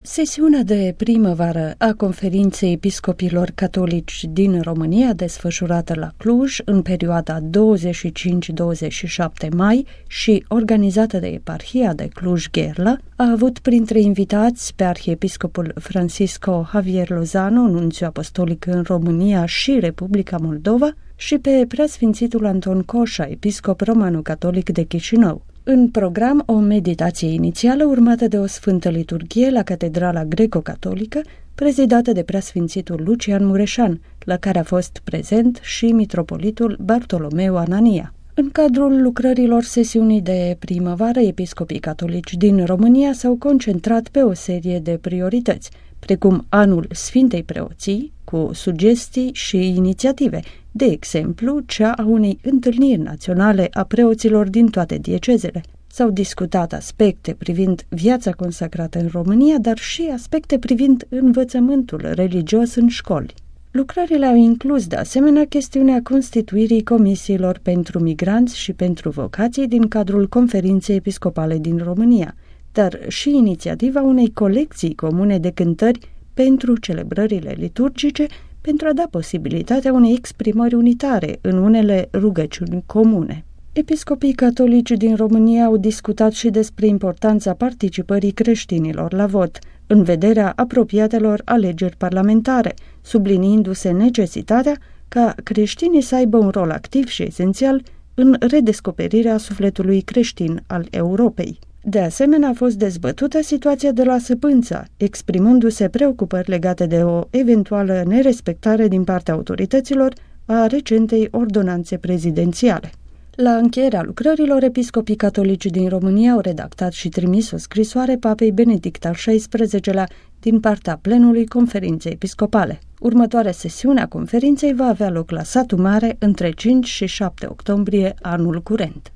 Sesiunea de primăvară a Conferinței Episcopilor Catolici din România, desfășurată la Cluj în perioada 25-27 mai și organizată de Eparhia de Cluj-Gherla, a avut printre invitați pe arhiepiscopul Francisco Javier Lozano, nunțiu apostolic în România și Republica Moldova, și pe preasfințitul Anton Coșa, episcop romano-catolic de Chișinău. În program, o meditație inițială urmată de o sfântă liturghie la Catedrala Greco-Catolică, prezidată de preasfințitul Lucian Mureșan, la care a fost prezent și mitropolitul Bartolomeu Anania. În cadrul lucrărilor sesiunii de primăvară, episcopii catolici din România s-au concentrat pe o serie de priorități, precum anul Sfintei Preoții, cu sugestii și inițiative, de exemplu, cea a unei întâlniri naționale a preoților din toate diecezele. S-au discutat aspecte privind viața consacrată în România, dar și aspecte privind învățământul religios în școli. Lucrările au inclus, de asemenea, chestiunea constituirii comisiilor pentru migranți și pentru vocații din cadrul Conferinței Episcopale din România, dar și inițiativa unei colecții comune de cântări pentru celebrările liturgice, pentru a da posibilitatea unei exprimări unitare în unele rugăciuni comune. Episcopii catolici din România au discutat și despre importanța participării creștinilor la vot, în vederea apropiatelor alegeri parlamentare, subliniindu-se necesitatea ca creștinii să aibă un rol activ și esențial în redescoperirea sufletului creștin al Europei. De asemenea, a fost dezbătută situația de la Săpânța, exprimându-se preocupări legate de o eventuală nerespectare din partea autorităților a recentei ordonanțe prezidențiale. La încheierea lucrărilor, episcopii catolici din România au redactat și trimis o scrisoare Papei Benedict al XVI-lea din partea plenului Conferinței Episcopale. Următoarea sesiune a conferinței va avea loc la Satu Mare între 5 și 7 octombrie anul curent.